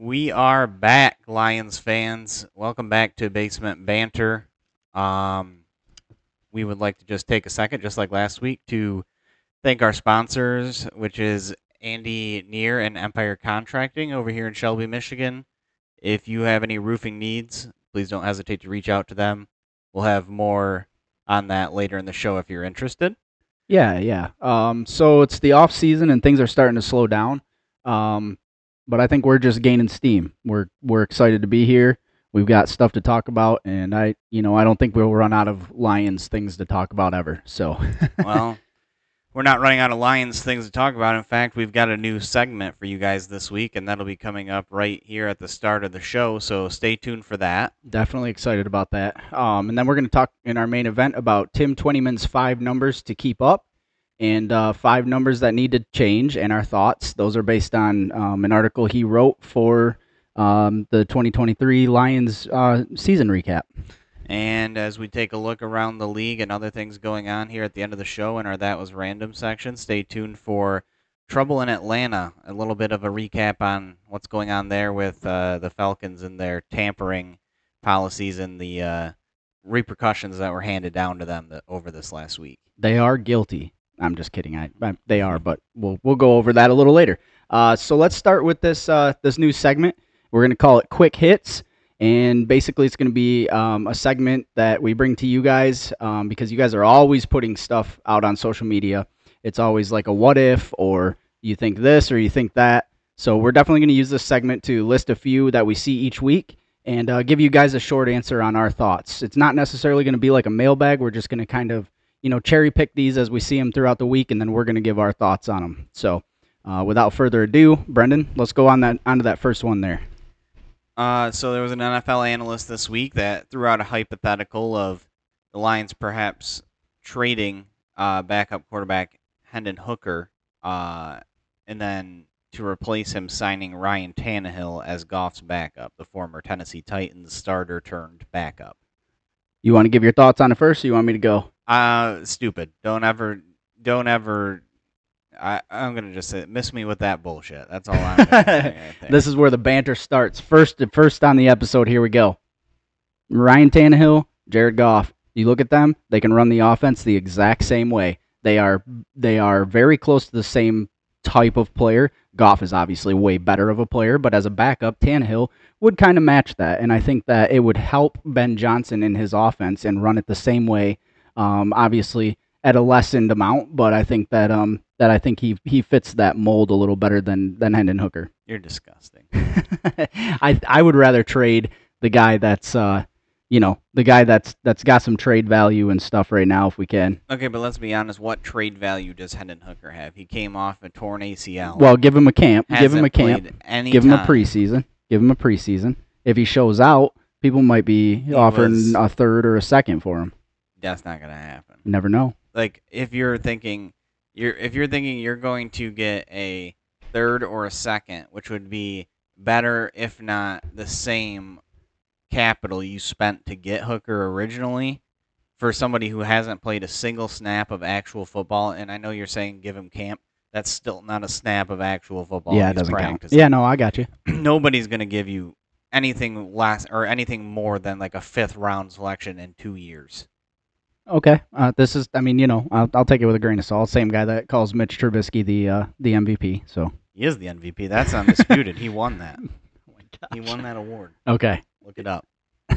We are back, Lions fans. Welcome back to Basement Banter. We would like to just take a second, just like last week, to thank our sponsors, which is Andy Neer and Empire Contracting over here in Shelby, Michigan. If you have any roofing needs, please don't hesitate to reach out to them. We'll have more on that later in the show if you're interested. Yeah. So it's the off season and things are starting to slow down. But I think we're just gaining steam. We're excited to be here. We've got stuff to talk about, and I don't think we'll run out of Lions things to talk about ever. So, Well, we're not running out of Lions things to talk about. In fact, we've got a new segment for you guys this week, and that'll be coming up right here at the start of the show. So stay tuned for that. definitely excited about that. And then we're going to talk in our main event about Tim Twentyman's 5 numbers to keep up and 5 numbers that need to change, and our thoughts. Those are based on an article he wrote for the 2023 Lions season recap. And as we take a look around the league and other things going on here at the end of the show in our That Was Random section, stay tuned for Trouble in Atlanta, a little bit of a recap on what's going on there with the Falcons and their tampering policies and the repercussions that were handed down to them over this last week. They are guilty. I'm just kidding. They are, but we'll go over that a little later. So let's start with this new segment. We're going to call it Quick Hits. And basically, it's going to be a segment that we bring to you guys because you guys are always putting stuff out on social media. It's always like a what if, or you think this, or you think that. So we're definitely going to use this segment to list a few that we see each week and give you guys a short answer on our thoughts. It's not necessarily going to be like a mailbag. We're just going to kind of, cherry pick these as we see them throughout the week, and then we're going to give our thoughts on them. So without further ado, Brendan, let's go onto that first one there. So there was an NFL analyst this week that threw out a hypothetical of the Lions perhaps trading backup quarterback Hendon Hooker, and then to replace him signing Ryan Tannehill as Goff's backup, the former Tennessee Titans starter turned backup. You want to give your thoughts on it first, or you want me to go? Stupid. Don't ever. I'm going to just say, miss me with that bullshit. That's all I'm going to say. This is where the banter starts. First on the episode, here we go. Ryan Tannehill, Jared Goff. You look at them, they can run the offense the exact same way. They are very close to the same type of player. Goff is obviously way better of a player, but as a backup, Tannehill would kind of match that. And I think that it would help Ben Johnson in his offense and run it the same way, obviously at a lessened amount, but I think that I think he fits that mold a little better than Hendon Hooker. You're disgusting. I would rather trade the guy that's that's got some trade value and stuff right now if we can. Okay, but let's be honest. What trade value does Hendon Hooker have? He came off a torn ACL. Well, give him a camp. Give him a preseason. Give him a preseason. If he shows out, people might be offering a third or a second for him. That's not going to happen. You never know. Like if you're thinking you're going to get a third or a second, which would be better if not the same capital you spent to get Hooker originally, for somebody who hasn't played a single snap of actual football, and I know you're saying give him camp, that's still not a snap of actual football. Yeah, it doesn't count. Yeah, no, I got you. Nobody's going to give you anything less or anything more than like a 5th round selection in 2 years. Okay, this is. I mean, I'll take it with a grain of salt. Same guy that calls Mitch Trubisky the MVP. So he is the MVP. That's undisputed. He won that. Oh my gosh. He won that award. Okay, look it up.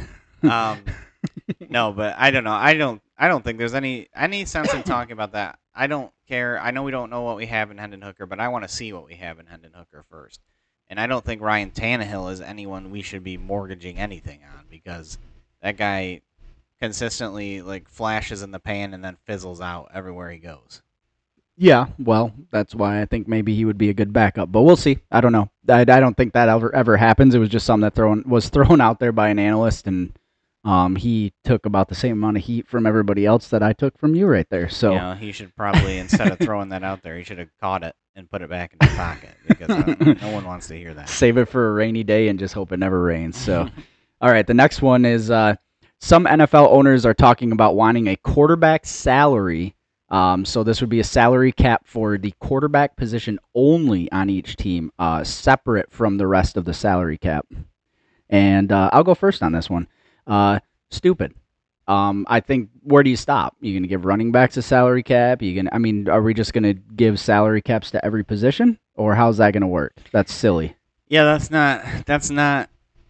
No, but I don't know. I don't think there's any sense in talking about that. I don't care. I know we don't know what we have in Hendon Hooker, but I want to see what we have in Hendon Hooker first. And I don't think Ryan Tannehill is anyone we should be mortgaging anything on, because that guy consistently flashes in the pan and then fizzles out everywhere he goes. Yeah, well, that's why I think maybe he would be a good backup, but we'll see. I don't know. I don't think that ever happens. It was just something that was thrown out there by an analyst, and he took about the same amount of heat from everybody else that I took from you right there. So he should probably, instead of throwing that out there, he should have caught it and put it back in his pocket, because no one wants to hear that. Save it for a rainy day and just hope it never rains. So, all right, the next one is some NFL owners are talking about wanting a quarterback salary So this would be a salary cap for the quarterback position only on each team, separate from the rest of the salary cap. And I'll go first on this one. Stupid. I think, where do you stop? You gonna give running backs a salary cap? Are we just gonna give salary caps to every position, or how's that gonna work? That's silly. Yeah, that's not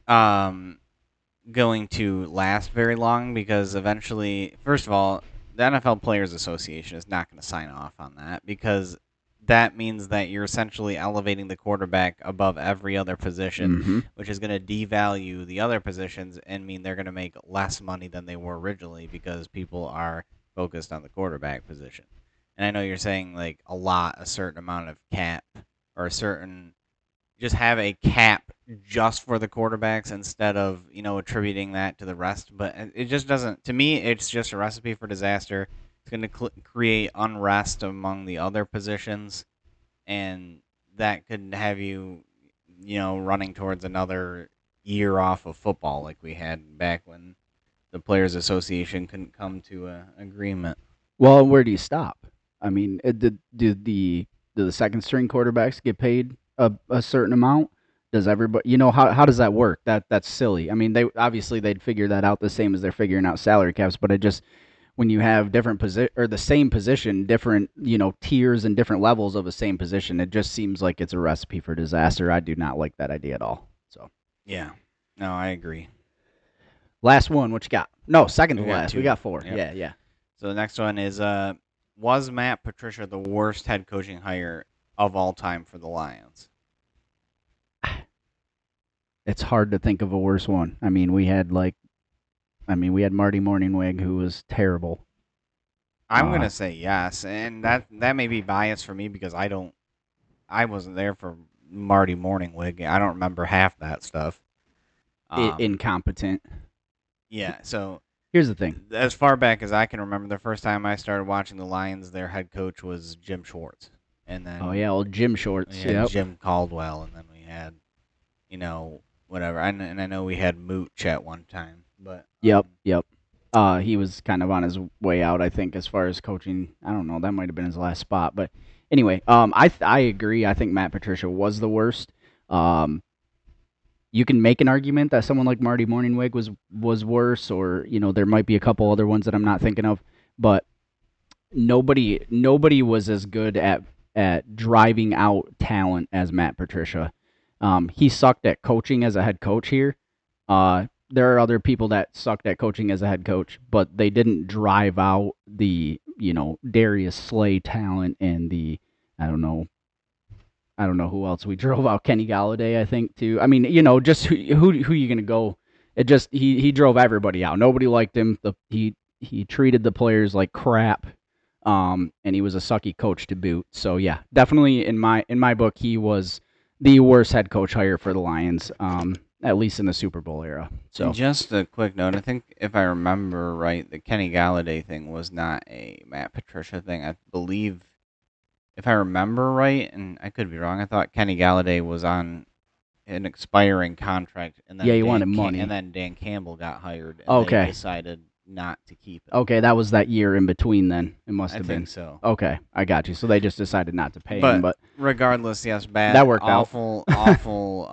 going to last very long because eventually, first of all, the NFL Players Association is not going to sign off on that because that means that you're essentially elevating the quarterback above every other position, Mm-hmm. which is going to devalue the other positions and mean they're going to make less money than they were originally because people are focused on the quarterback position. And I know you're saying like a certain amount of cap or a certain just have a cap just for the quarterbacks instead of attributing that to the rest. But it just doesn't. To me, it's just a recipe for disaster. It's going to create unrest among the other positions, and that could have you running towards another year off of football like we had back when the Players Association couldn't come to an agreement. Well, where do you stop? I mean, do the second string quarterbacks get paid a certain amount? Does everybody, how does that work? That's silly. I mean, they'd figure that out the same as they're figuring out salary caps, but it just, when you have different position or the same position, different tiers and different levels of the same position, it just seems like it's a recipe for disaster. I do not like that idea at all. So Yeah, no, I agree. last one, what you got? No, second to We got last. We two. got four. Yep. Yeah, yeah. So the next one is was Matt Patricia the worst head coaching hire of all time for the Lions? It's hard to think of a worse one. We had Marty Morningwig, who was terrible. I'm Uh, gonna say yes, and that may be biased for me because I wasn't there for Marty Morningwig. I don't remember half that stuff. incompetent. Yeah. So Here's the thing. as far back as I can remember, the first time I started watching the Lions, their head coach was Jim Schwartz, and Oh then yeah, old Jim we Shorts. had Yep. Jim Caldwell, and then we had whatever. And I know we had Mooch at one time, but Yep. Yep. He was kind of on his way out, I think, as far as coaching. I don't know. That might have been his last spot, but anyway, I agree. I think Matt Patricia was the worst. Um, you can make an argument that someone like Marty Morningwig was worse, or there might be a couple other ones that I'm not thinking of, but nobody was as good at driving out talent as Matt Patricia. He sucked at coaching as a head coach here. There are other people that sucked at coaching as a head coach, but they didn't drive out the Darius Slay talent and the I don't know who else we drove out. Kenny Galladay, I think, too. I mean, just who you gonna go? It just he drove everybody out. Nobody liked him. He treated the players like crap. And he was a sucky coach to boot. So yeah, definitely in my book, he was the worst head coach hire for the Lions. At least in the Super Bowl era. So and just a quick note, I think if I remember right, the Kenny Galladay thing was not a Matt Patricia thing. I believe, if I remember right, and I could be wrong, I thought Kenny Galladay was on an expiring contract, and then yeah, he wanted money. and then Dan Campbell got hired, and Okay. they decided not to keep it. Okay, that was that year in between. Then it must I have think been. so. Okay, I got you. So they just decided not to pay But him. But regardless, yes, bad, That worked out. awful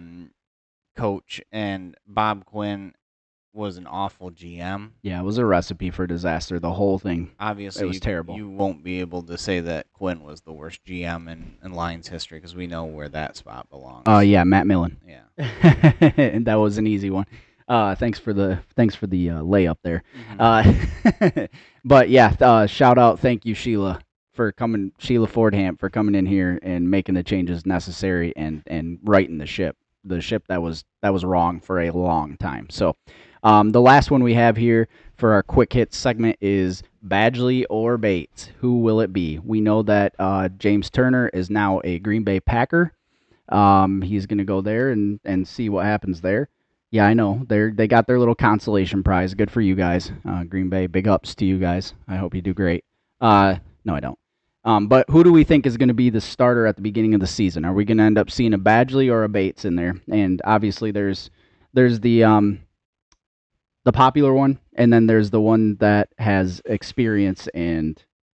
coach, and Bob Quinn was an awful GM. yeah, it was a recipe for disaster. The whole thing. Obviously, It was terrible. You won't be able to say that Quinn was the worst GM in Lions history because we know where that spot belongs. Yeah, Matt Millen. Yeah. And that was an easy one. Thanks for the layup there. But yeah, shout out, thank you, Sheila, for coming, Sheila Fordham, for coming in here and making the changes necessary and righting the ship that was wrong for a long time. So, the last one we have here for our quick hits segment is Badgley or Bates. Who will it be? We know that James Turner is now a Green Bay Packer. He's going to go there and see what happens there. Yeah, I know. They got their little consolation prize. Good for you guys. Green Bay, big ups to you guys. I hope you do great. No, I don't. But who do we think is going to be the starter at the beginning of the season? Are we going to end up seeing a Badgley or a Bates in there? And obviously there's the popular one, and then there's the one that has experience and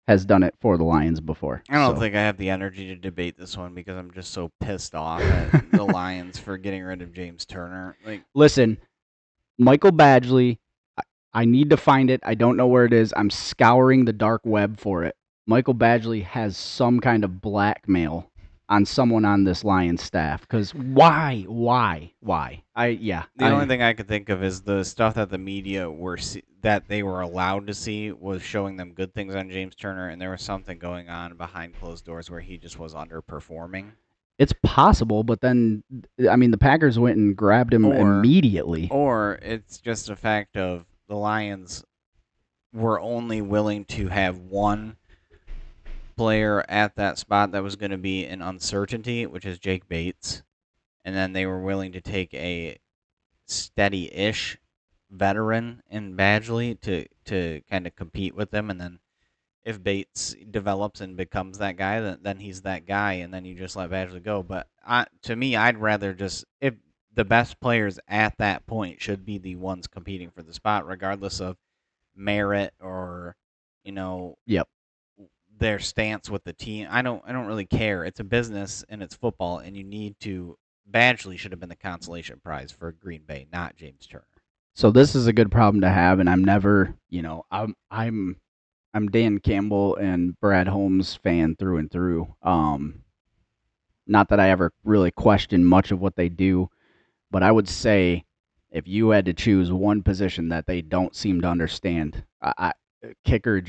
has done it for the Lions before. I don't So, think I have the energy to debate this one because I'm just so pissed off at the Lions for getting rid of James Turner. Like, listen, Michael Badgley, I need to find it. I don't know where it is. I'm scouring the dark web for it. Michael Badgley has some kind of blackmail on someone on this Lions staff. Because why? the only thing I could think of is the stuff that the media that they were allowed to see was showing them good things on James Turner, and there was something going on behind closed doors where he just was underperforming. It's possible, but then, I mean, the Packers went and grabbed him immediately. Or it's just a fact of the Lions were only willing to have one player at that spot that was going to be an uncertainty, which is Jake Bates. And then they were willing to take a steady-ish veteran in Badgley to kind of compete with them. And then if Bates develops and becomes that guy, then he's that guy, and then you just let Badgley go. But to me, I'd rather just if the best players at that point should be the ones competing for the spot, regardless of merit or Yep. their stance with the team. I don't really care. It's a business and it's football, and you need to. Badgley should have been the consolation prize for Green Bay, not James Turner. So this is a good problem to have, and I'm never, I'm Dan Campbell and Brad Holmes fan through and through. Not that I ever really question much of what they do, but I would say if you had to choose one position that they don't seem to understand, kicker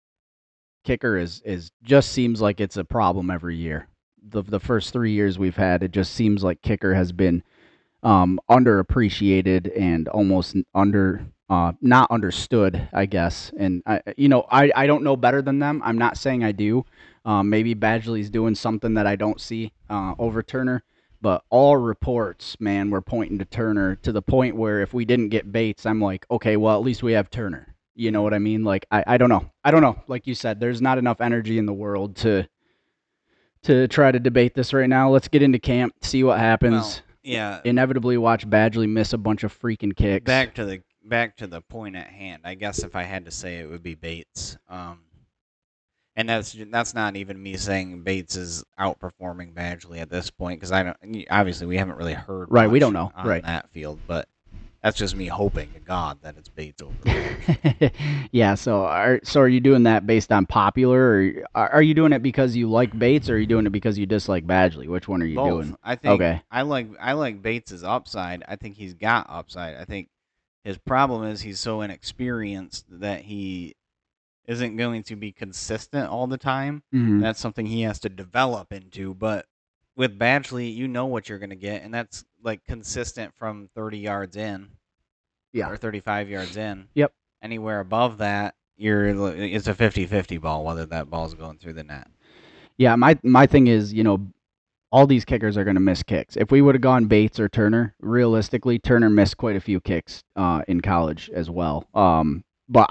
is just seems like it's a problem every year. The first 3 years we've had, it just seems like kicker has been underappreciated and almost not understood, I guess. And I don't know better than them. I'm not saying I do. Maybe Badgley's doing something that I don't see over Turner. But all reports, man, were pointing to Turner to the point where if we didn't get Bates, I'm like, okay, well, at least we have Turner. You know what I mean? Like, I don't know. I don't know. Like you said, there's not enough energy in the world to try to debate this right now. Let's get into camp, see what happens. Well, yeah. Inevitably watch Badgley miss a bunch of freaking kicks. Back to the point at hand. I guess if I had to say it would be Bates. And that's not even me saying Bates is outperforming Badgley at this point because obviously we haven't really heard right. We don't know on that field, but that's just me hoping to God that it's Bates over there. Yeah. So are you doing that based on popular, or are you doing it because you like Bates, or are you doing it because you dislike Badgley? Which one are you Both. doing? I think okay. I like Bates's upside. I think he's got upside. I think his problem is he's so inexperienced that he isn't going to be consistent all the time. Mm-hmm. That's something he has to develop into. But with Badgley, you know what you're going to get, and that's like consistent from 30 yards in, or 35 yards in. Yep. Anywhere above that, it's a 50-50 ball, whether that ball's going through the net. Yeah, my thing is, all these kickers are going to miss kicks. If we would have gone Bates or Turner, realistically, Turner missed quite a few kicks in college as well. But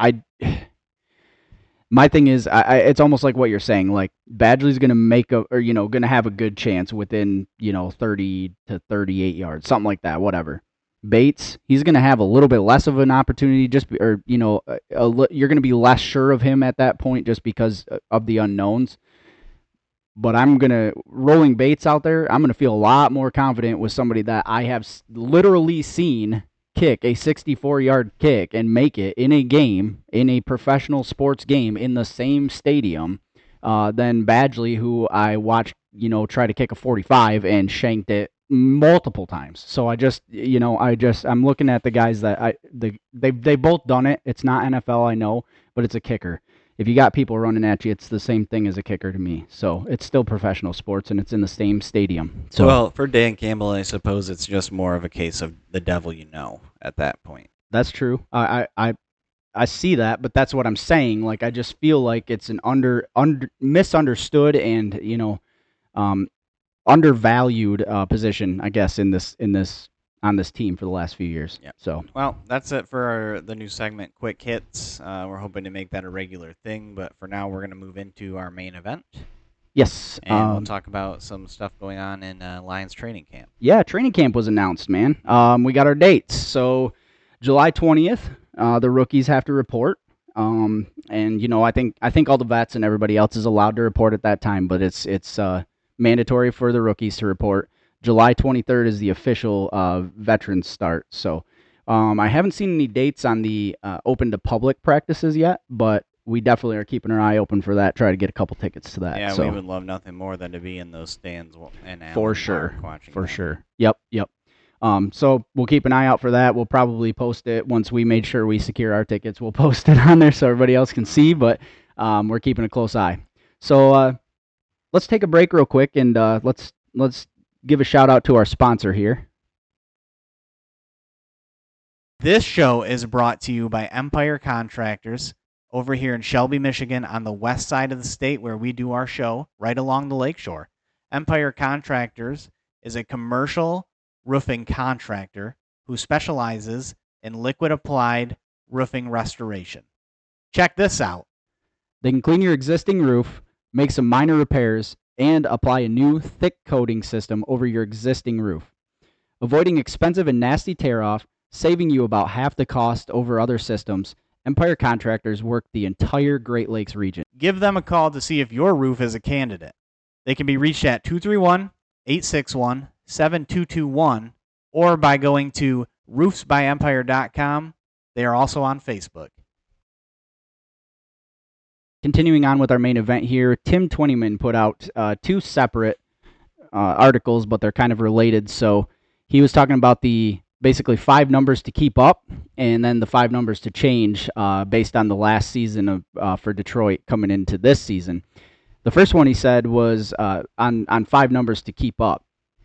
my thing is, it's almost like what you're saying. Like Badgley's going to going to have a good chance within 30 to 38 yards, something like that. Whatever. Bates, he's going to have a little bit less of an opportunity, you're going to be less sure of him at that point just because of the unknowns. But rolling Bates out there, I'm going to feel a lot more confident with somebody that I have literally seen kick a 64-yard kick and make it in a game, in a professional sports game in the same stadium than Badgley, who I watched, try to kick a 45 and shanked it multiple times. So I'm looking at the guys that they both done it. It's not NFL, I know, but it's a kicker. If you got people running at you, it's the same thing as a kicker to me. So it's still professional sports, and it's in the same stadium. So, well, for Dan Campbell, I suppose it's just more of a case of the devil you know at that point. That's true. I see that, but that's what I'm saying. Like, I just feel like it's an misunderstood and undervalued position, I guess, on this team for the last few years. Yep. So, well, that's it for the new segment, Quick Hits. We're hoping to make that a regular thing, but for now, we're going to move into our main event. Yes. And we'll talk about some stuff going on in Lions training camp. Yeah, training camp was announced, man. We got our dates. So, July 20th, the rookies have to report. And I think all the vets and everybody else is allowed to report at that time, but it's mandatory for the rookies to report. July 23rd is the official veterans start. So I haven't seen any dates on the open to public practices yet, but we definitely are keeping our eye open for that. Try to get a couple tickets to that. Yeah, so, we would love nothing more than to be in those stands in Allen for sure, Park watching for that. sure. Yep. So we'll keep an eye out for that. We'll probably post it once we made sure we secure our tickets. We'll post it on there so everybody else can see, but we're keeping a close eye. So let's take a break real quick and let's give a shout out to our sponsor here. This show is brought to you by Empire Contractors over here in Shelby, Michigan, on the west side of the state where we do our show, right along the lakeshore. Empire Contractors is a commercial roofing contractor who specializes in liquid applied roofing restoration. Check this out. They can clean your existing roof, make some minor repairs, and apply a new thick coating system over your existing roof, avoiding expensive and nasty tear-off, saving you about half the cost over other systems. Empire Contractors work the entire Great Lakes region. Give them a call to see if your roof is a candidate. They can be reached at 231-861-7221 or by going to roofsbyempire.com. They are also on Facebook. Continuing on with our main event here, Tim Twentyman put out two separate articles, but they're kind of related. So he was talking about the basically 5 numbers to keep up and then the 5 numbers to change based on the last season for Detroit coming into this season. The first one he said was on 5 numbers to keep up.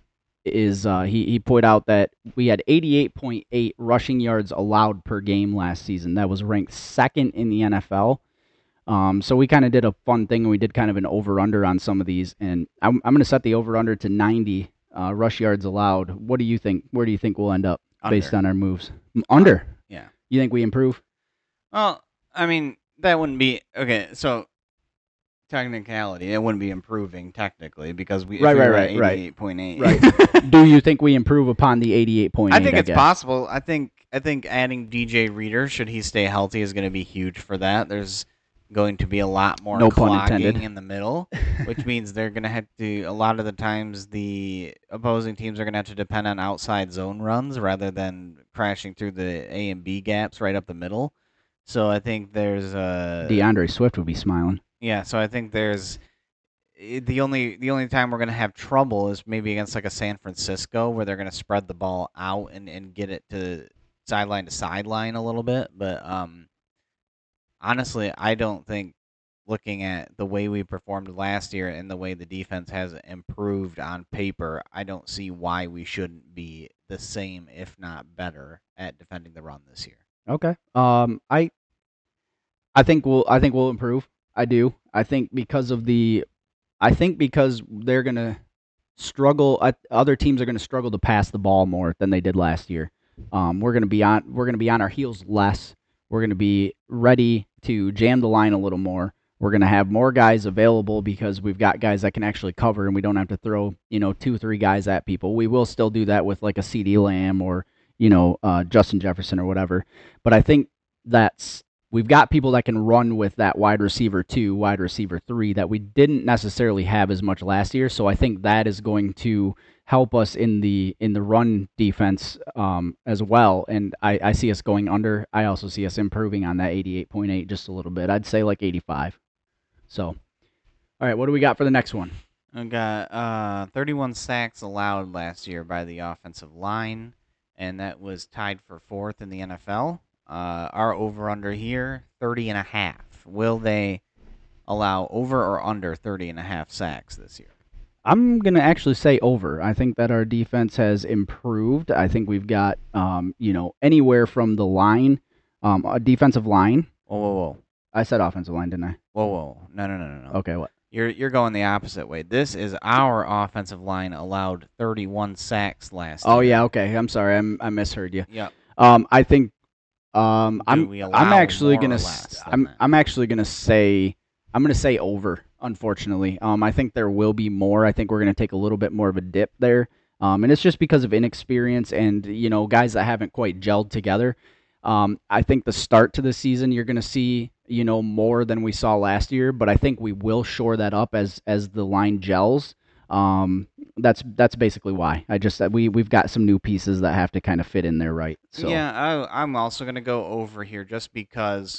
He put out that we had 88.8 rushing yards allowed per game last season. That was ranked second in the NFL. So we kind of did a fun thing, and we did kind of an over-under on some of these. And I'm going to set the over-under to 90 rush yards allowed. What do you think? Where do you think we'll end up based on our moves? Under? Yeah. You think we improve? Well, I mean, that wouldn't be... Okay, so technicality, it wouldn't be improving technically because we right. 88.8. Right. Do you think we improve upon the 88.8? I think it's possible. I think adding DJ Reader, should he stay healthy, is going to be huge for that. There's going to be a lot more clogging in the middle, which means they're going to have to, a lot of the times the opposing teams are going to have to depend on outside zone runs rather than crashing through the A and B gaps right up the middle. So I think there's DeAndre Swift would be smiling. Yeah, so I think there's the only time we're going to have trouble is maybe against like a San Francisco where they're going to spread the ball out and get it to sideline a little bit, but honestly, I don't think, looking at the way we performed last year and the way the defense has improved on paper, I don't see why we shouldn't be the same, if not better, at defending the run this year. Okay. I think we'll improve. I do. I think because they're gonna struggle. Other teams are gonna struggle to pass the ball more than they did last year. We're gonna be on our heels less. We're going to be ready to jam the line a little more. We're going to have more guys available because we've got guys that can actually cover and we don't have to throw, 2-3 guys at people. We will still do that with like a CeeDee Lamb or, Justin Jefferson or whatever. But I think we've got people that can run with that wide receiver 2, wide receiver 3 that we didn't necessarily have as much last year. So I think that is going to help us in the run defense as well, and I see us going under. I also see us improving on that 88.8 just a little bit. I'd say like 85. So, all right, what do we got for the next one? We got 31 sacks allowed last year by the offensive line, and that was tied for 4th in the NFL. Our over-under here, 30.5. Will they allow over or under 30.5 sacks this year? I'm going to actually say over. I think that our defense has improved. I think we've got, anywhere from the line, a defensive line. Whoa. I said offensive line, didn't I? Whoa. No. Okay, what? You're going the opposite way. This is our offensive line allowed 31 sacks last year. Oh, yeah, okay. I'm sorry. I misheard you. Yeah. I think I'm actually going to say over. Unfortunately, I think there will be more. I think we're going to take a little bit more of a dip there, and it's just because of inexperience and guys that haven't quite gelled together. I think the start to the season you're going to see more than we saw last year, but I think we will shore that up as the line gels. That's basically why. I just we've got some new pieces that have to kind of fit in there, right? So Yeah, I'm also gonna go over here just because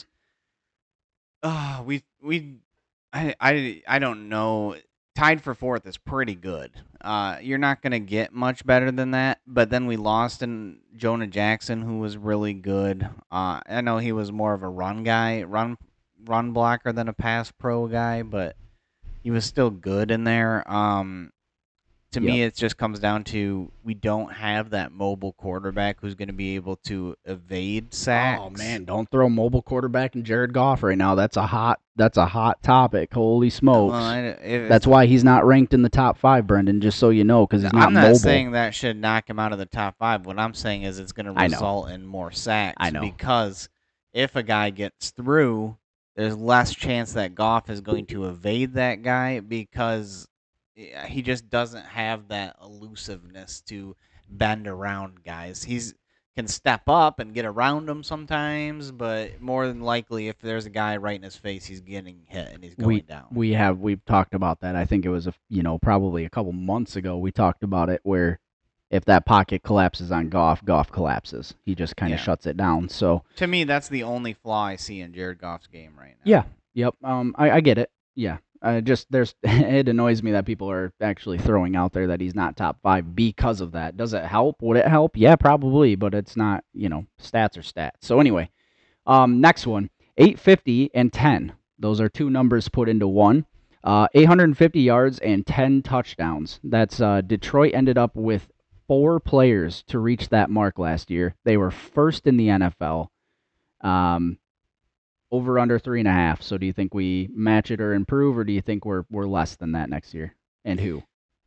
we I don't know. Tied for fourth is pretty good. You're not gonna get much better than that. But then we lost in Jonah Jackson, who was really good. I know he was more of a run guy, run blocker than a pass pro guy, but he was still good in there. To yep. me, it just comes down to we don't have that mobile quarterback who's going to be able to evade Oh sacks. man, don't throw mobile quarterback in Jared Goff right now. That's a hot topic. Holy Well, smokes. if That's why he's not ranked in the top 5, Brendan, just so you know, because he's not I'm not mobile. saying that should knock him out of the top five. What I'm saying is it's going to I know. result in more sacks I know. because if a guy gets through, there's less chance that Goff is going to evade that guy because he just doesn't have that elusiveness to bend around guys. He's can step up and get around them sometimes, but more than likely, if there's a guy right in his face, he's getting hit and he's We going down. we've talked about that. I think it was probably a couple months ago we talked about it where if that pocket collapses on Goff, Goff collapses. He just kind of Yeah. shuts it down. So To me, that's the only flaw I see in Jared Goff's game right now. yeah, yep. I get it. Yeah. Just there's it annoys me that people are actually throwing out there that he's not top 5 because of that. Does it help? Would it help? Yeah, probably, but it's not. Stats are stats. So anyway, next one, 850 and 10. Those are two numbers put into one. 850 yards and 10 touchdowns. That's Detroit ended up with 4 players to reach that mark last year. They were first in the NFL. Um, over under 3.5. So do you think we match it or improve, or do you think we're less than that next year? And who?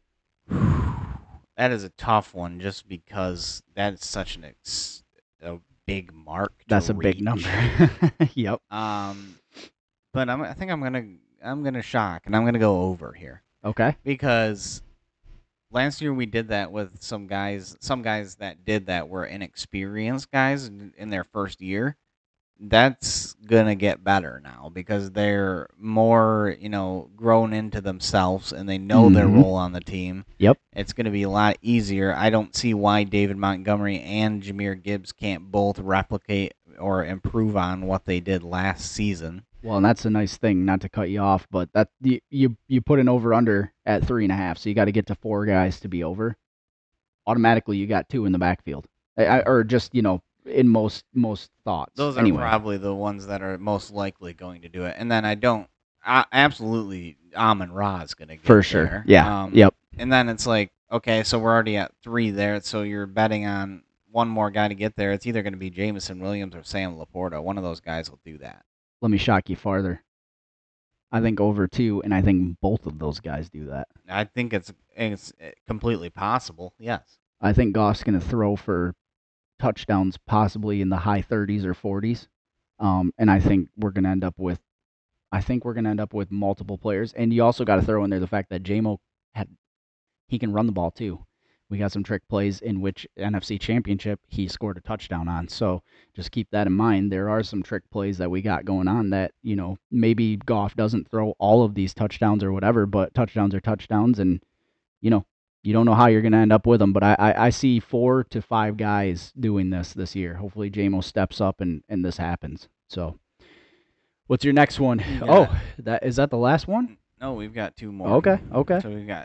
That is a tough one, just because that's such a big mark to That's a big number. Yep. But I think I'm gonna shock and I'm gonna go over here Okay. because last year we did that with some guys. Some guys that did that were inexperienced guys in their first year. That's gonna get better now because they're more, grown into themselves and they know their Mhm. role on the team. Yep. It's gonna be a lot easier. I don't see why David Montgomery and Jameer Gibbs can't both replicate or improve on what they did last season. Well, and that's a nice thing. Not to cut you off, but that you put an over under at 3.5, so you got to get to 4 guys to be over. Automatically, you got 2 in the backfield, or just in most thoughts. Those are Anyway, probably the ones that are most likely going to do it. And then absolutely Amon Ra is going to get for sure. there. Yeah. Yep. And then it's like, okay, so we're already at 3 there, so you're betting on one more guy to get there. It's either going to be Jameson Williams or Sam Laporta. One of those guys will do that. Let me shock you farther. I think over 2, and I think both of those guys do that. I think it's completely possible. Yes. I think Goff's going to throw for touchdowns possibly in the high 30s or 40s. And I think we're going to end up with multiple players. And you also got to throw in there the fact that JMO he can run the ball too. We got some trick plays in which NFC Championship he scored a touchdown on. So just keep that in mind. There are some trick plays that we got going on that, maybe Goff doesn't throw all of these touchdowns or whatever, but touchdowns are touchdowns. And, you don't know how you're going to end up with them. But I see 4 to 5 guys doing this year. Hopefully JMO steps up and this happens. So what's your next one? Is that the last one? No, we've got 2 more. Okay. So we've got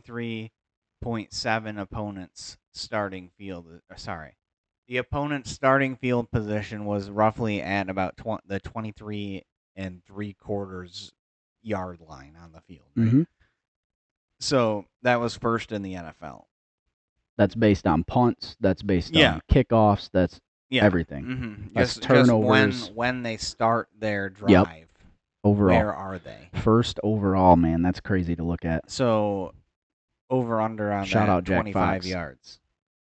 23.7 opponents starting field. Sorry. The opponent's starting field position was roughly at about the 23 3/4 yard line on the field. Right? Mm-hmm. So that was first in the NFL. That's based on punts. That's based on kickoffs. That's everything. Mm-hmm. That's turnovers. Just when they start their drive. Yep. Overall. Where are they? First overall, man. That's crazy to look at. So over under on Shout that out Jack 25 Fox. yards.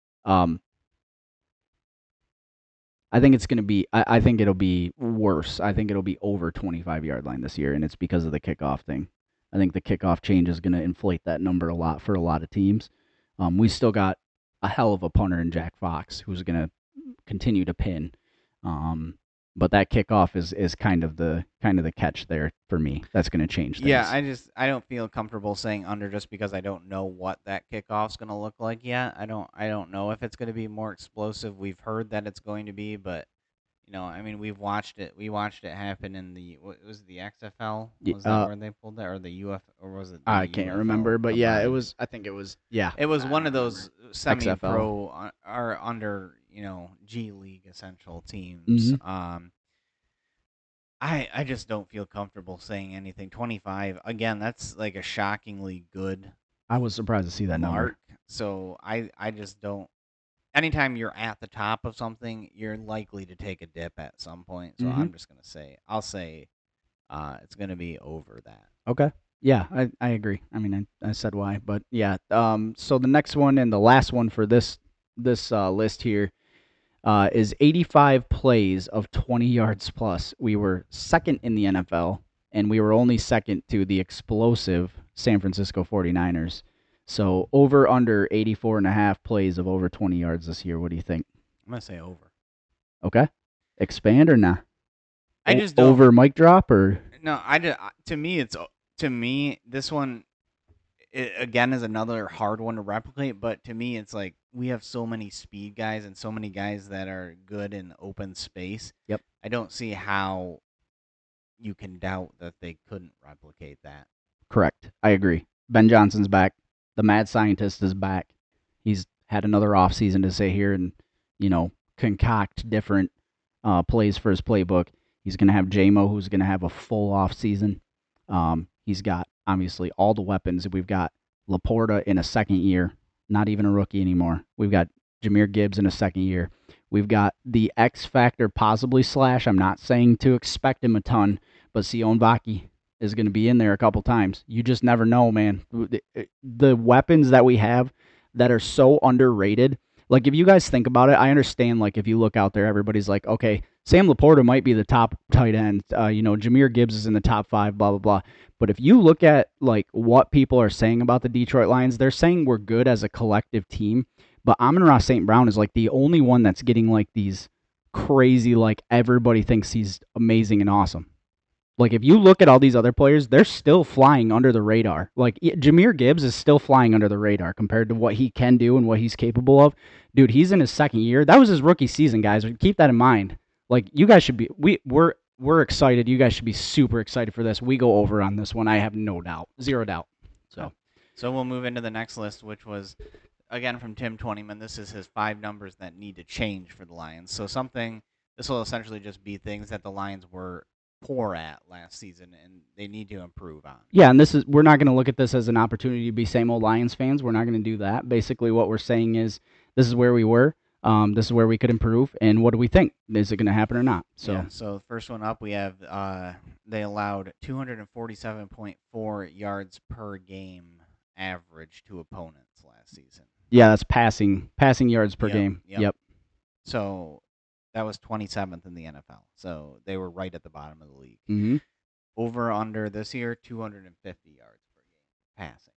I think it's going to be. I think it'll be worse. I think it'll be over 25-yard line this year, and it's because of the kickoff thing. I think the kickoff change is going to inflate that number a lot for a lot of teams. We still got a hell of a punter in Jack Fox, who's going to continue to pin. But that kickoff is kind of the catch there for me. That's going to change things. Yeah, I don't feel comfortable saying under just because I don't know what that kickoff's going to look like yet. I don't know if it's going to be more explosive. We've heard that it's going to be, but I mean, we've watched it. We watched it happen in what was it, the XFL? Was that where they pulled that, or the UF, or was it the I can't UFL remember, but yeah, it combined? was. I think it was. Yeah, It was one I of don't those remember. semi-pro or under G League essential teams. Hmm. I just don't feel comfortable saying anything. 25 again. That's like a shockingly good I was surprised to see that number. mark. So I just don't. Anytime you're at the top of something, you're likely to take a dip at some point. So Hmm. I'm just gonna say I'll say it's gonna be over that. Okay. Yeah, I agree. I mean, I said why, but yeah. So the next one and the last one for this list here is 85 plays of 20 yards plus. We were second in the NFL, and we were only second to the explosive San Francisco 49ers. So over under 84 and a half plays of over 20 yards this year. What do you think? I'm gonna say over. Okay. Expand or not? I just don't. Over mic drop or? No, I just to me this one again is another hard one to replicate. But to me, it's like we have so many speed guys and so many guys that are good in open space. Yep. I don't see how you can doubt that they couldn't replicate that. Correct. I agree. Ben Johnson's back. The mad scientist is back. He's had another offseason to sit here and, concoct different plays for his playbook. He's going to have JMO, who's going to have a full offseason. He's got, obviously, all the weapons. We've got Laporta in a second year, not even a rookie anymore. We've got Jahmyr Gibbs in a second year. We've got the X Factor, possibly Slash. I'm not saying to expect him a ton, but Sion Vaki is going to be in there a couple times. You just never know, man. The weapons that we have that are so underrated. Like, if you guys think about it, I understand, like, if you look out there, everybody's like, okay, Sam Laporta might be the top tight end. Jahmyr Gibbs is in the top 5, blah, blah, blah. But if you look at, like, what people are saying about the Detroit Lions, they're saying we're good as a collective team. But Amon-Ra St. Brown is, like, the only one that's getting, like, these crazy, like, everybody thinks he's amazing and awesome. Like, if you look at all these other players, they're still flying under the radar. Like, Jahmyr Gibbs is still flying under the radar compared to what he can do and what he's capable of. Dude, he's in his second year. That was his rookie season, guys. Keep that in mind. Like, you guys should be we're excited. You guys should be super excited for this. We go over on this one. I have no doubt. Zero doubt. So we'll move into the next list, which was again from Tim Twentyman. This is his 5 numbers that need to change for the Lions. So this will essentially just be things that the Lions were poor at last season and they need to improve on. Yeah, and we're not going to look at this as an opportunity to be same old Lions fans. We're not going to do that. Basically, what we're saying is this is where we were. This is where we could improve, and what do we think? Is it going to happen or not? So the first one up, we have they allowed 247.4 yards per game average to opponents last season. Yeah, that's passing yards per game. Yep. So that was 27th in the NFL. So they were right at the bottom of the league. Mm-hmm. Over under this year, 250 yards per game passing.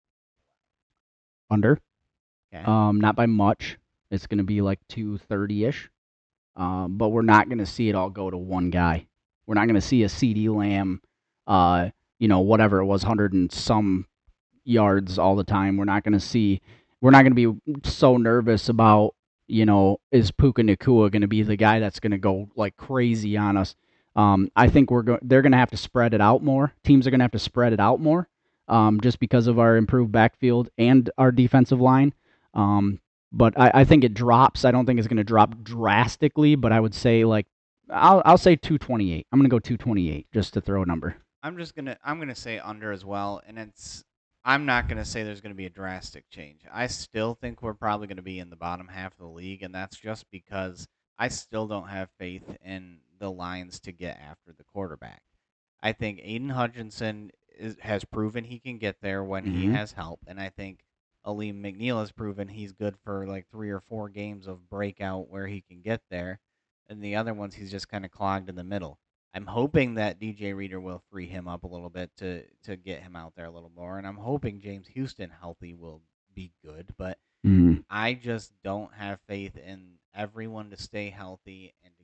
Under. Okay. Not by much. It's going to be like 230-ish. But we're not going to see it all go to one guy. We're not going to see a CeeDee Lamb, whatever it was, 100 and some yards all the time. We're not going to be so nervous about, is Puka Nacua going to be the guy that's going to go like crazy on us? I think they're going to have to spread it out more. Teams are going to have to spread it out more, just because of our improved backfield and our defensive line. But I think it drops. I don't think it's going to drop drastically, but I would say I'll say 228. I'm going to go 228 just to throw a number. I'm gonna say under as well, and I'm not gonna say there's gonna be a drastic change. I still think we're probably gonna be in the bottom half of the league, and that's just because I still don't have faith in the Lions to get after the quarterback. I think Aiden Hutchinson has proven he can get there when he has help, and I think Aleem McNeil has proven he's good for like 3 or 4 games of breakout where he can get there, and the other ones he's just kind of clogged in the middle. I'm hoping that DJ Reader will free him up a little bit to get him out there a little more, and I'm hoping James Houston healthy will be good, but I just don't have faith in everyone to stay healthy and to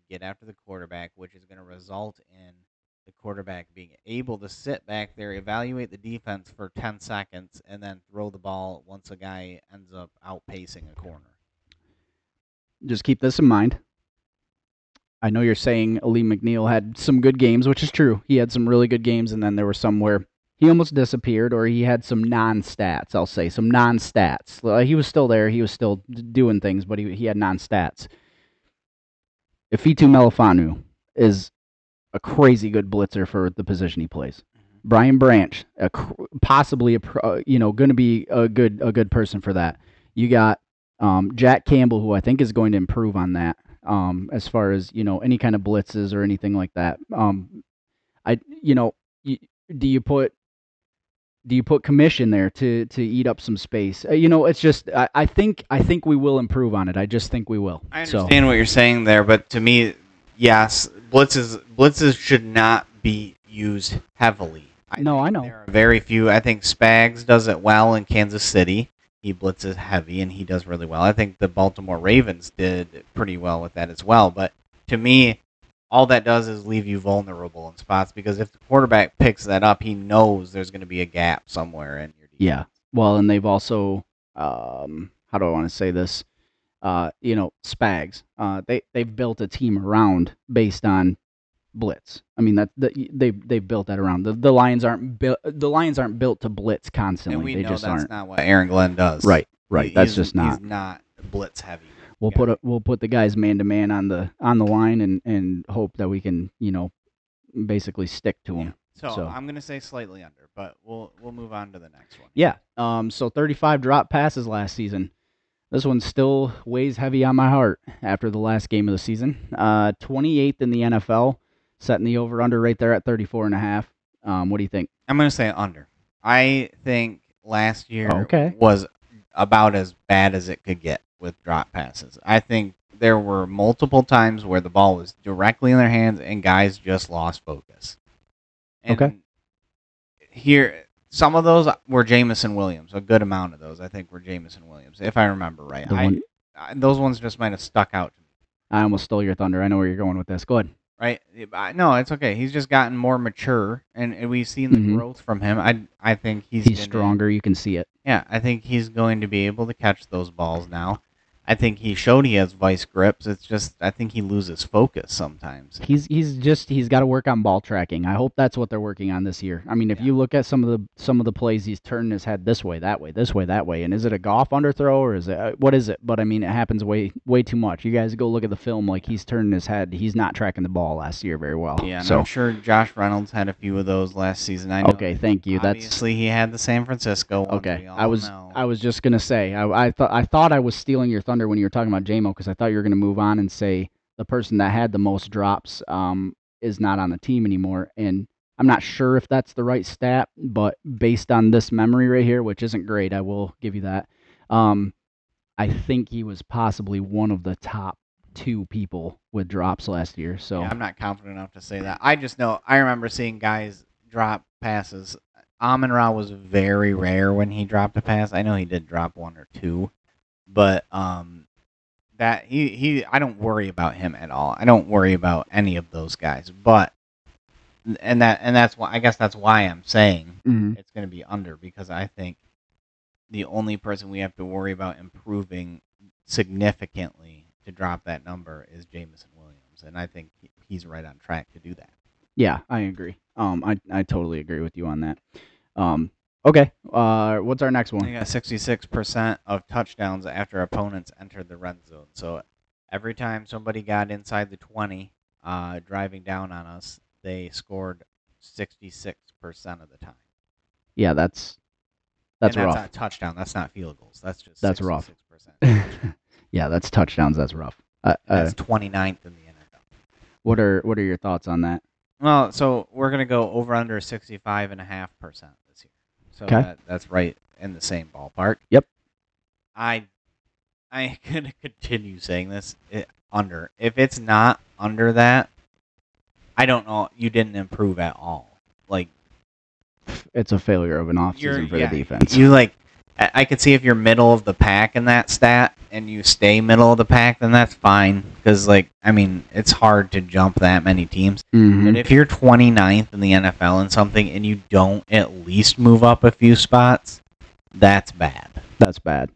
get after the quarterback, which is going to result in the quarterback being able to sit back there, evaluate the defense for 10 seconds, and then throw the ball once a guy ends up outpacing a corner. Just keep this in mind. I know you're saying Aleem McNeil had some good games, which is true. He had some really good games, and then there were some where he almost disappeared, or he had some non-stats, I'll say, some non-stats. He was still there. He was still doing things, but he had non-stats. Ifitu Melifanu is a crazy good blitzer for the position he plays. Brian Branch, possibly going to be a good person for that. You got Jack Campbell, who I think is going to improve on that. As far as any kind of blitzes or anything like that. Do you put commission there to eat up some space? It's just I think we will improve on it. I just think we will. I understand what you're saying there, but to me, yes, blitzes should not be used heavily. I know. There are very few. I think Spags does it well in Kansas City. He blitzes heavy, and he does really well. I think the Baltimore Ravens did pretty well with that as well. But to me, all that does is leave you vulnerable in spots, because if the quarterback picks that up, he knows there's going to be a gap somewhere in your defense. Yeah. Well, and they've also, how do I want to say this? Spags. They've built a team around based on blitz. I mean they've built that around. The Lions aren't built. The Lions aren't built to blitz constantly. And we they know just that's aren't. not what Aaron Glenn does. Right. That's just not. He's not blitz heavy. We'll put the guys man to man on the line and hope that we can basically stick to them. Yeah. So I'm gonna say slightly under, but we'll move on to the next one. Yeah. So 35 drop passes last season. This one still weighs heavy on my heart after the last game of the season. 28th in the NFL. Setting the over-under right there at 34.5. What do you think? I'm going to say under. I think last year Okay. was about as bad as it could get with drop passes. I think there were multiple times where the ball was directly in their hands and guys just lost focus. And Okay. Here, some of those were Jamison Williams. A good amount of those, I think, were Jamison Williams, if I remember right. Those ones just might have stuck out to me. I almost stole your thunder. I know where you're going with this. Go ahead. Right? No, it's okay. He's just gotten more mature, and we've seen the growth from him. I think he's stronger. You can see it. Yeah, I think he's going to be able to catch those balls now. I think he showed he has vice grips. It's just I think he loses focus sometimes. He's got to work on ball tracking. I hope that's what they're working on this year. I mean, if you look at some of the plays, he's turning his head this way, that way, this way, that way. And is it a golf underthrow or is it what is it? But I mean, it happens way too much. You guys go look at the film. Like he's turning his head. He's not tracking the ball last year very well. Yeah, and I'm sure Josh Reynolds had a few of those last season. I know. Okay, thank you. Obviously, he had the San Francisco one. Okay, I was just gonna say I thought I was stealing your thunder when you were talking about JMO, because I thought you were gonna move on and say the person that had the most drops is not on the team anymore, and I'm not sure if that's the right stat, but based on this memory right here, which isn't great, I will give you that. I think he was possibly one of the top 2 people with drops last year. So yeah, I'm not confident enough to say that. I just know I remember seeing guys drop passes. Amon-Ra was very rare when he dropped a pass. I know he did drop 1 or 2, but that he I don't worry about him at all. I don't worry about any of those guys. But that's why I guess that's why I'm saying it's going to be under, because I think the only person we have to worry about improving significantly to drop that number is Jamison Williams, and I think he's right on track to do that. Yeah, I agree. I totally agree with you on that. Okay. What's our next one? We got 66% of touchdowns after opponents entered the red zone. So every time somebody got inside the 20, driving down on us, they scored 66% of the time. Yeah, that's rough. rough. That's not touchdown. That's not field goals. That's just that's rough. Yeah, that's touchdowns. That's rough. That's 29th in the NFL. What are your thoughts on that? Well, so we're gonna go over under 65.5% this year. So that's right in the same ballpark. Yep. I'm gonna continue saying this under. If it's not under that, I don't know. You didn't improve at all. Like, it's a failure of an offseason for the defense. I could see if you're middle of the pack in that stat and you stay middle of the pack, then that's fine. Because, it's hard to jump that many teams. Mm-hmm. But if you're 29th in the NFL in something and you don't at least move up a few spots, that's bad. That's bad.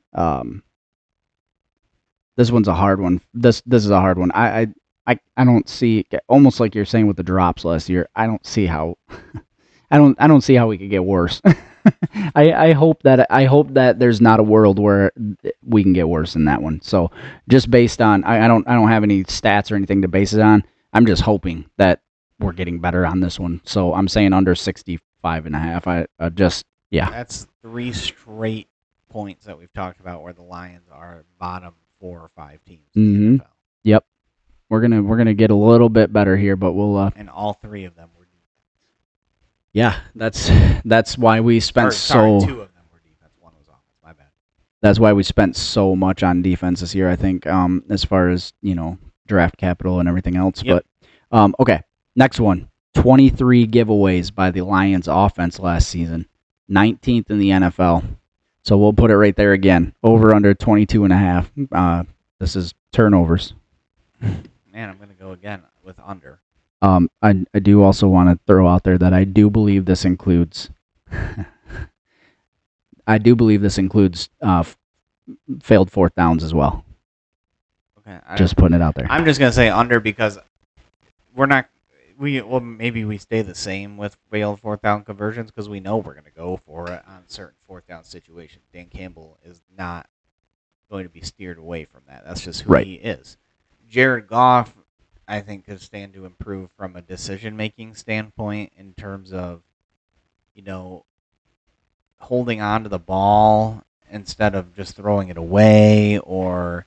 This one's a hard one. This is a hard one. I don't see, almost like you're saying with the drops last year. I don't see how. I don't see how we could get worse. I hope that there's not a world where we can get worse in that one. So just based on I don't have any stats or anything to base it on. I'm just hoping that we're getting better on this one. So I'm saying under 65.5. That's 3 straight points that we've talked about where the Lions are bottom 4 or 5 teams in the NFL. Yep. We're gonna get a little bit better here, but we'll and all 3 of them were defense. Yeah, that's why we spent 2 of them were defense, 1 was offense. My bad. That's why we spent so much on defense this year, I think, as far as, draft capital and everything else. Yep. But okay, next one. 23 giveaways by the Lions offense last season. 19th in the NFL. So we'll put it right there again. Over under 22.5. This is turnovers. Man, I'm going to go again with under. I do also want to throw out there that I do believe this includes failed fourth downs as well. Okay. Just putting it out there. I'm just going to say under because maybe we stay the same with failed fourth down conversions because we know we're going to go for it on certain fourth down situations. Dan Campbell is not going to be steered away from that. That's just who he is. Jared Goff, I think, could stand to improve from a decision-making standpoint in terms of, holding on to the ball instead of just throwing it away or,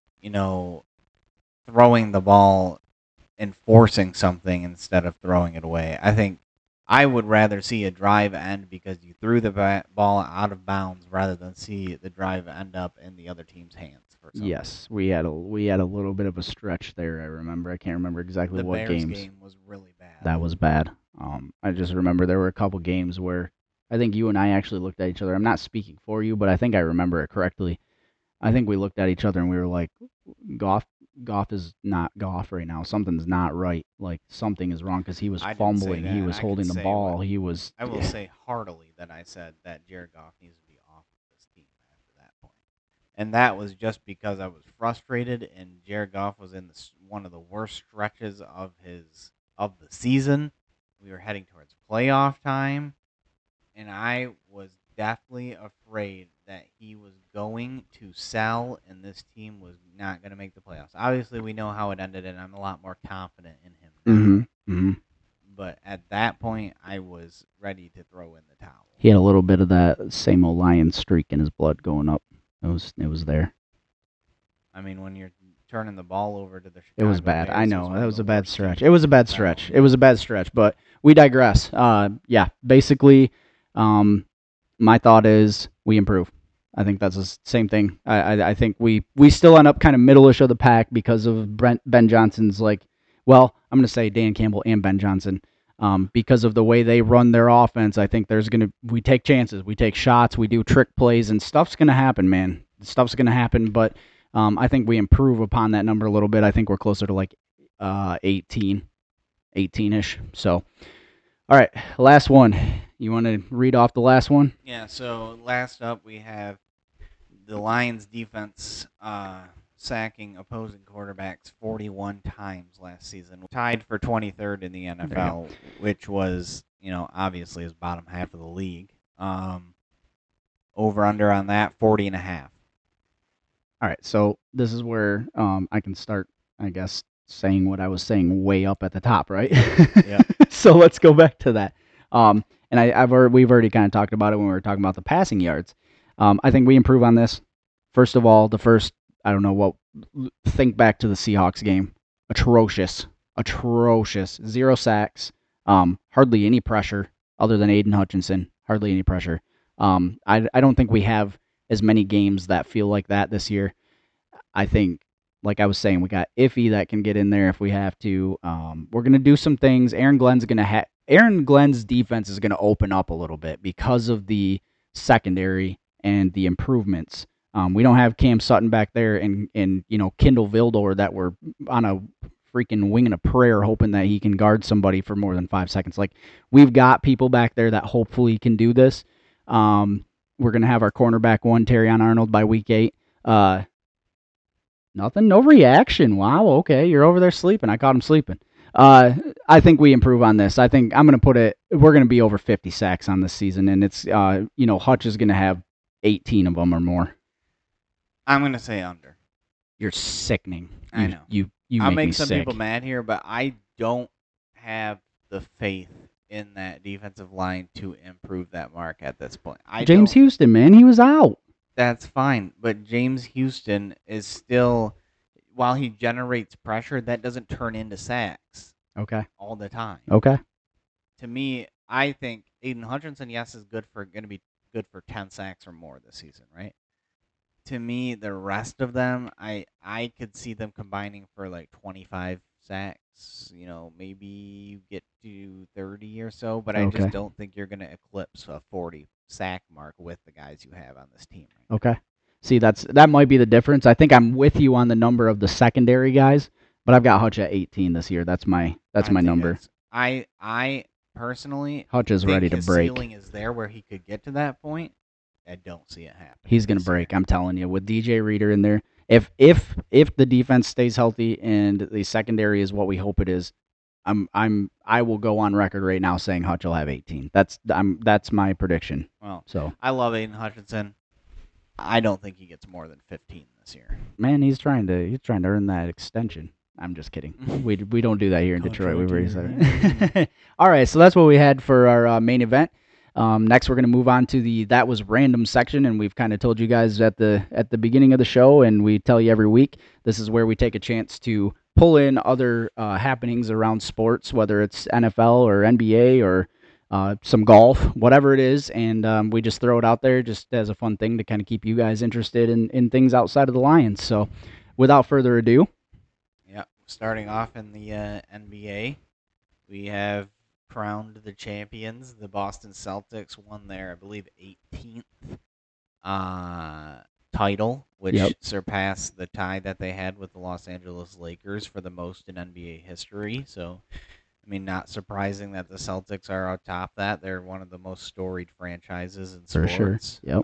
throwing the ball and forcing something instead of throwing it away. I think I would rather see a drive end because you threw the ball out of bounds rather than see the drive end up in the other team's hands. Yes, we had a little bit of a stretch there. I remember. I can't remember exactly what games. The Bears game was really bad. That was bad. I just remember there were a couple games where I think you and I actually looked at each other. I'm not speaking for you, but I think I remember it correctly. I think we looked at each other and we were like, Goff is not Goff right now. Something's not right. Like something is wrong because he was fumbling. He was holding the ball. I will say heartily that I said that Jared Goff needs to be off of this team after that point. And that was just because I was frustrated, and Jared Goff was in one of the worst stretches of the season. We were heading towards playoff time, and I was definitely afraid that he was going to sell, and this team was not going to make the playoffs. Obviously, we know how it ended, and I'm a lot more confident in him now. Mm-hmm. But at that point, I was ready to throw in the towel. He had a little bit of that same old Lion streak in his blood going up. It was there. I mean, when you're turning the ball over to the Chicago It was bad. Bears, I know. That was a bad stretch. It was a bad stretch. It was a bad stretch, but we digress. Basically, my thought is we improve. I think that's the same thing. I think we still end up kind of middle-ish of the pack because of Ben Johnson's I'm going to say Dan Campbell and Ben Johnson. Because of the way they run their offense, I think we take chances, we take shots, we do trick plays, and stuff's going to happen, man. Stuff's going to happen, but I think we improve upon that number a little bit. I think we're closer to 18-ish. So, all right, last one. You want to read off the last one? Yeah, so last up we have the Lions defense sacking opposing quarterbacks 41 times last season. Tied for 23rd in the NFL, which was, obviously is bottom half of the league. Over under on that, 40.5. All right, so this is where I can start, I guess, saying what I was saying way up at the top, right? Yeah. So let's go back to that. And we've already kind of talked about it when we were talking about the passing yards. I think we improve on this. First of all, think back to the Seahawks game. Atrocious. 0 sacks. Hardly any pressure other than Aiden Hutchinson. Hardly any pressure. I don't think we have as many games that feel like that this year. I think, like I was saying, we got Iffy that can get in there if we have to. We're going to do some things. Aaron Glenn's defense is going to open up a little bit because of the secondary and the improvements. We don't have Cam Sutton back there and Kindle Vildor that were on a freaking wing and a prayer hoping that he can guard somebody for more than 5 seconds. Like, we've got people back there that hopefully can do this. We're going to have our cornerback one, Terrion Arnold, by week 8. Nothing, no reaction. Wow, okay, you're over there sleeping. I caught him sleeping. I think we improve on this. I think I'm going to put it, we're going to be over 50 sacks on this season, and it's, Hutch is going to have 18 of them or more. I'm going to say under. You're sickening. I know. You I'll make me make some sick. people mad here, but I don't have the faith in that defensive line to improve that mark at this point. James Houston, man, he was out. That's fine, but James Houston is still, while he generates pressure, that doesn't turn into sacks. Okay. All the time. Okay. To me, I think Aiden Hutchinson, yes, is going to be good for 10 sacks or more this season, right? To me, the rest of them, I could see them combining for like 25 sacks. Maybe you get to 30 or so, but I just don't think you're going to eclipse a 40 sack mark with the guys you have on this team. Right? Okay. See, that might be the difference. I think I'm with you on the number of the secondary guys, but I've got Hutch at 18 this year. That's my number. I personally, Hutch is ready to break. His ceiling is there where he could get to that point. I don't see it happen. He's going to break. I'm telling you, with DJ Reader in there. If the defense stays healthy and the secondary is what we hope it is, I will go on record right now saying Hutch will have 18. That's my prediction. Well, so I love Aiden Hutchinson. I don't think he gets more than 15 this year. Man, he's trying to earn that extension. I'm just kidding. We don't do that here in Detroit. We've already said it. All right, so that's what we had for our main event. Next, we're going to move on to the That Was Random section, and we've kind of told you guys at the beginning of the show, and we tell you every week, this is where we take a chance to pull in other happenings around sports, whether it's NFL or NBA or some golf, whatever it is, and we just throw it out there just as a fun thing to kind of keep you guys interested in things outside of the Lions. So without further ado. Yeah, starting off in the NBA, we have crowned the champions. The Boston Celtics won their, I believe, 18th title, which surpassed the tie that they had with the Los Angeles Lakers for the most in NBA history. So, I mean, not surprising that the Celtics are atop that. They're one of the most storied franchises in sports. For sure. Yep.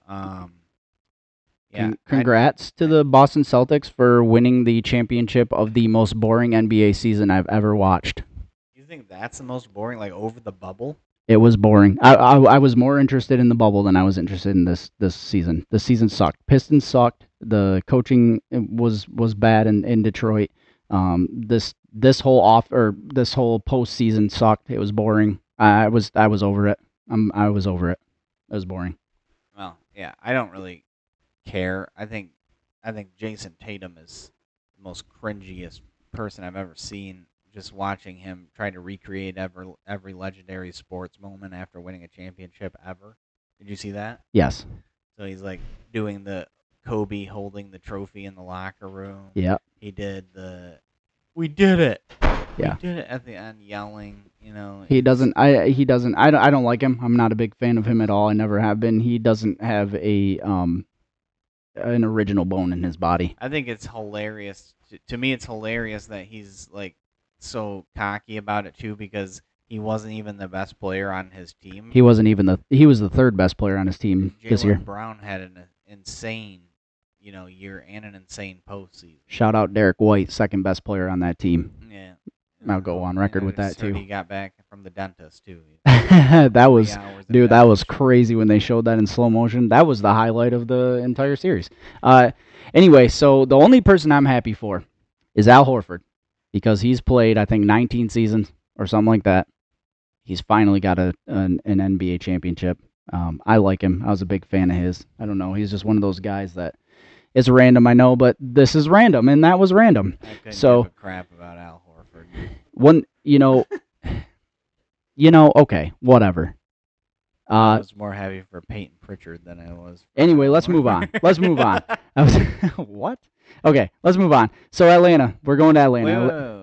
Yeah. Congrats to the Boston Celtics for winning the championship of the most boring NBA season I've ever watched. You think that's the most boring, like over the bubble? It was boring. I was more interested in the bubble than I was interested in this season. The season sucked. Pistons sucked. The coaching was bad in Detroit. This whole postseason sucked. It was boring. I was over it. I was over it. It was boring. Well, yeah, I don't really care. I think Jason Tatum is the most cringiest person I've ever seen. Just watching him try to recreate every legendary sports moment after winning a championship ever. Did you see that? Yes. So he's like doing the Kobe holding the trophy in the locker room. Yeah. He did we did it. Yeah. We did it at the end, yelling. He doesn't. I don't like him. I'm not a big fan of him at all. I never have been. He doesn't have an original bone in his body. I think it's hilarious. To me, it's hilarious that he's like so cocky about it too, because he wasn't even the best player on his team. He wasn't even he was the third best player on his team this year. Jaylen Brown had an insane, year and an insane postseason. Shout out Derek White, second best player on that team. Yeah. I'll go on record with that too. He got back from the dentist too. That was crazy when they showed that in slow motion. That was the highlight of the entire series. Anyway, so the only person I'm happy for is Al Horford, because he's played, I think, 19 seasons or something like that. He's finally got an NBA championship. I like him. I was a big fan of his. I don't know. He's just one of those guys that it's random, I know, but this is random, and that was random. I couldn't give a crap about Al Horford. Okay, whatever. I was more happy for Peyton Pritchard than I was. Anyway, let's move on. What? Okay, let's move on. So Atlanta, we're going to Atlanta.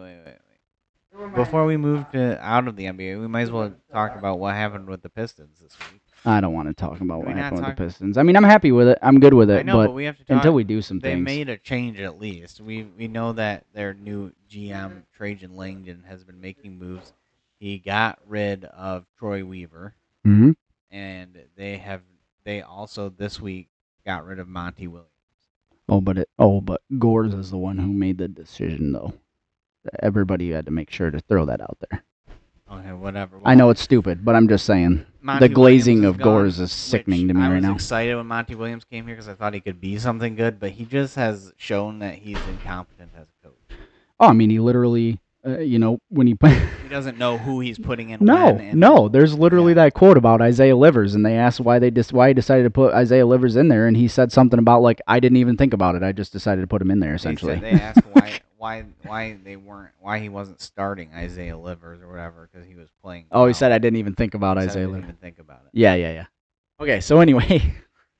Wait. Before we move out of the NBA, we might as well talk about what happened with the Pistons this week. I don't want to talk about what we not happened with the talk- Pistons. I mean, I'm happy with it. I'm good with it. I know, but we have to talk. until we do some They things. made a change at least. We know that their new GM Trajan Langdon has been making moves. He got rid of Troy Weaver, Mm-hmm. and they also this week got rid of Monty Williams. But Gores is the one who made the decision, though. Everybody had to make sure to throw that out there. Okay, whatever. I know it's stupid, but I'm just saying. Monty The glazing Williams of is gone, Gores is sickening to me right now. I was excited when Monty Williams came here because I thought he could be something good, but he just has shown that he's incompetent as a coach. Oh, I mean, he literally, when he He doesn't know who he's putting in. No. There's literally that quote about Isaiah Livers, and they asked why he decided to put Isaiah Livers in there, and he said something about like, I didn't even think about it. I just decided to put him in there. Essentially, they asked why he wasn't starting Isaiah Livers or whatever because he was playing. Oh, he said I didn't even think about Isaiah Livers. Didn't even think about it. Yeah. Okay, so anyway,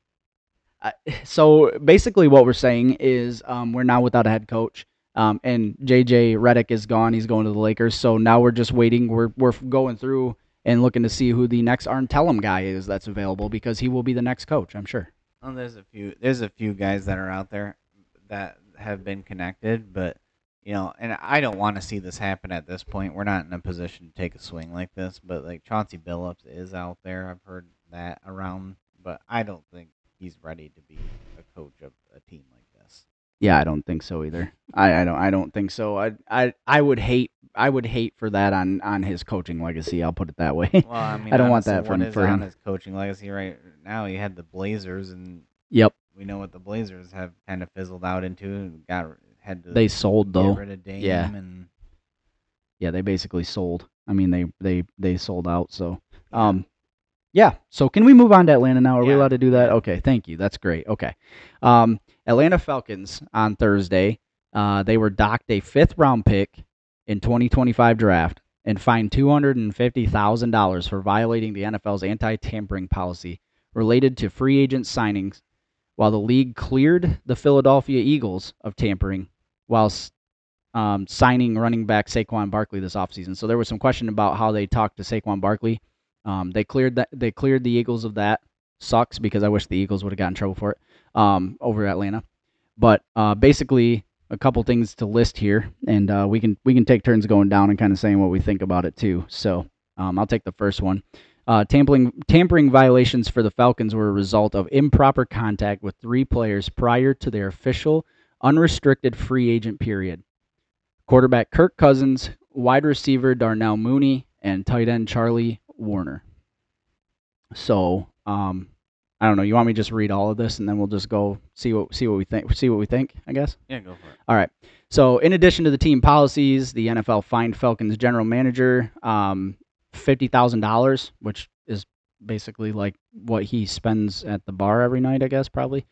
so basically what we're saying is we're now without a head coach. And JJ Redick is gone. He's going to the Lakers. So now we're just waiting. We're going through and looking to see who the next Arn Tellem guy is that's available because he will be the next coach, I'm sure. Well, there's a few guys that are out there that have been connected, but and I don't want to see this happen at this point. We're not in a position to take a swing like this, but like Chauncey Billups is out there. I've heard that around, but I don't think he's ready to be a coach of a team like this. Yeah, I don't think so either. I don't think so. I would hate for that on his coaching legacy. I'll put it that way. Well, I mean, I don't want that for him. him. His coaching legacy right now, he had the Blazers, and yep, we know what the Blazers have kind of fizzled out into. They sold though. Get rid of Dame yeah, they basically sold. I mean, they sold out. So, yeah. So can we move on to Atlanta now? Are we allowed to do that? Okay, thank you. That's great. Okay. Atlanta Falcons on Thursday, they were docked a 5th-round pick in 2025 draft and fined $250,000 for violating the NFL's anti-tampering policy related to free agent signings, while the league cleared the Philadelphia Eagles of tampering while signing running back Saquon Barkley this offseason. So there was some question about how they talked to Saquon Barkley. They cleared the Eagles of that. Sucks because I wish the Eagles would have gotten in trouble for it over Atlanta. But basically, a couple things to list here, and we can take turns going down and kind of saying what we think about it too. So I'll take the first one. Tampering violations for the Falcons were a result of improper contact with 3 players prior to their official unrestricted free agent period. Quarterback Kirk Cousins, wide receiver Darnell Mooney, and tight end Charlie Warner. So, I don't know. You want me to just read all of this and then we'll just go see what we think, I guess? Yeah, go for it. All right. So, in addition to the team policies, the NFL fined Falcons general manager $50,000, which is basically like what he spends at the bar every night, I guess, probably.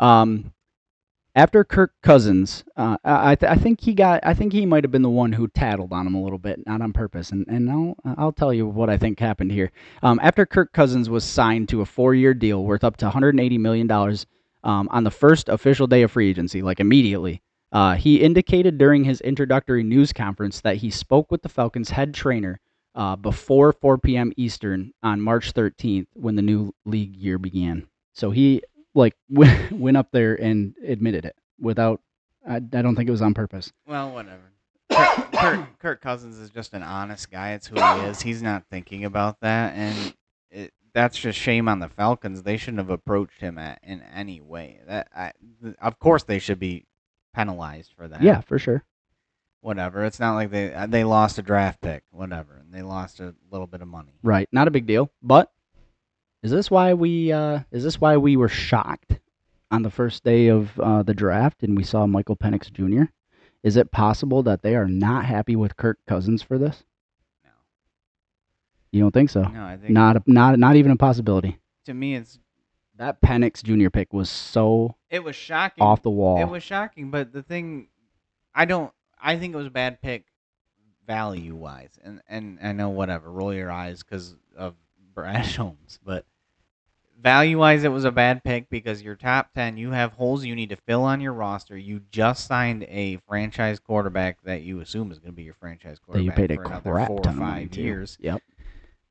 After Kirk Cousins, I think he might have been the one who tattled on him a little bit, not on purpose. And I'll tell you what I think happened here. After Kirk Cousins was signed to a 4-year deal worth up to $180 million on the first official day of free agency, like immediately, he indicated during his introductory news conference that he spoke with the Falcons head trainer before 4 p.m. Eastern on March 13th when the new league year began. So he went up there and admitted it without. I don't think it was on purpose. Well, whatever. Kirk Cousins is just an honest guy. It's who he is. He's not thinking about that, and that's just shame on the Falcons. They shouldn't have approached him in any way. Of course, they should be penalized for that. Yeah, for sure. Whatever. It's not like they lost a draft pick. Whatever, and they lost a little bit of money. Right. Not a big deal, but. Is this why we were shocked on the first day of the draft and we saw Michael Penix Jr.? Is it possible that they are not happy with Kirk Cousins for this? No. You don't think so? No, I think not even a possibility. To me, it's that Penix Jr. pick was so. It was shocking. Off the wall. It was shocking, but the thing, I think it was a bad pick, value wise, and I know whatever. Roll your eyes because of Brad Holmes, but value-wise, it was a bad pick because your top 10, you have holes you need to fill on your roster. You just signed a franchise quarterback that you assume is going to be your franchise quarterback that you paid for a another crap 4 or ton of 5 money years. Yep.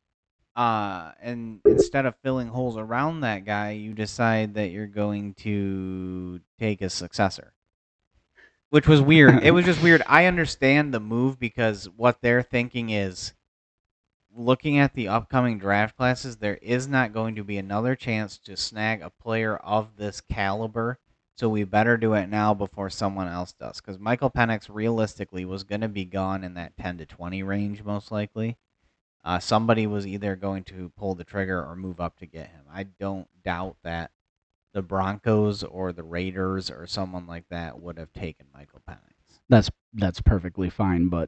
And instead of filling holes around that guy, you decide that you're going to take a successor, which was weird. It was just weird. I understand the move because what they're thinking is, looking at the upcoming draft classes, there is not going to be another chance to snag a player of this caliber. So we better do it now before someone else does. Because Michael Penix realistically was going to be gone in that 10 to 20 range, most likely. Somebody was either going to pull the trigger or move up to get him. I don't doubt that the Broncos or the Raiders or someone like that would have taken Michael Penix. That's perfectly fine, but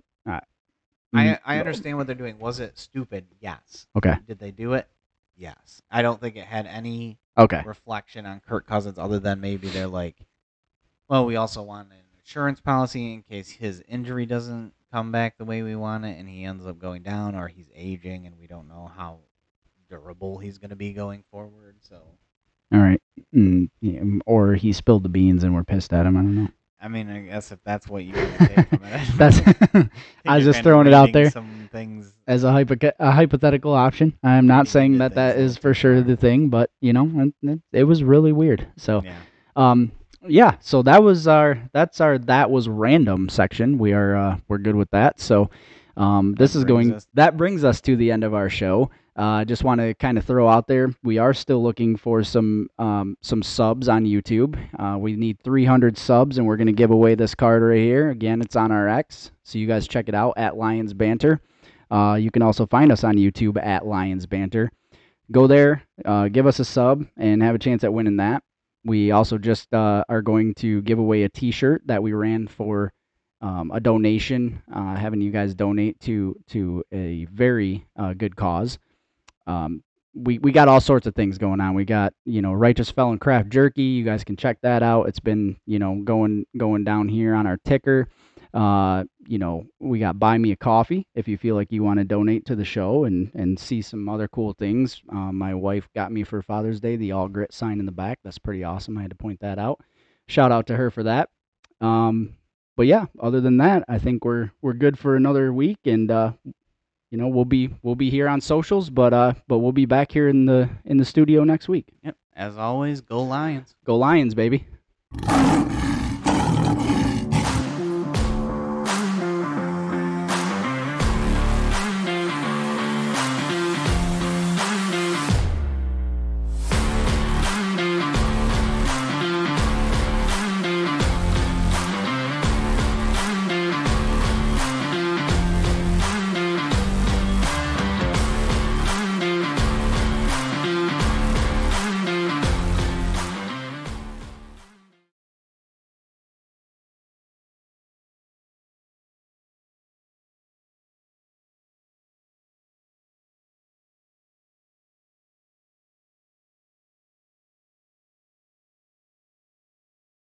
I understand what they're doing. Was it stupid? Yes. Okay. Did they do it? Yes. I don't think it had any reflection on Kirk Cousins other than maybe they're like, well, we also want an insurance policy in case his injury doesn't come back the way we want it and he ends up going down, or he's aging and we don't know how durable he's going to be going forward. So, all right. Or he spilled the beans and we're pissed at him. I don't know. I mean, I guess if that's what you want to take from it. That's. I was just throwing it out there some things as a hypothetical option. I'm not saying that is for sure the thing, but it was really weird. So, yeah. So that was that was random section. We're good with that. So, that brings us to the end of our show. I just want to kind of throw out there, we are still looking for some subs on YouTube. We need 300 subs, and we're going to give away this card right here. Again, it's on our X, so you guys check it out at Lions Banter. You can also find us on YouTube at Lions Banter. Go there, give us a sub, and have a chance at winning that. We also just are going to give away a T-shirt that we ran for a donation, having you guys donate to a very good cause. We got all sorts of things going on. We got, Righteous Felon Craft Jerky. You guys can check that out. It's been, going down here on our ticker. We got Buy Me a Coffee if you feel like you want to donate to the show and see some other cool things. My wife got me for Father's Day the All Grit sign in the back. That's pretty awesome. I had to point that out. Shout out to her for that. But yeah, other than that, I think we're good for another week, and we'll be here on socials, but we'll be back here in the studio next week. Yep. As always, go Lions. Go Lions, baby.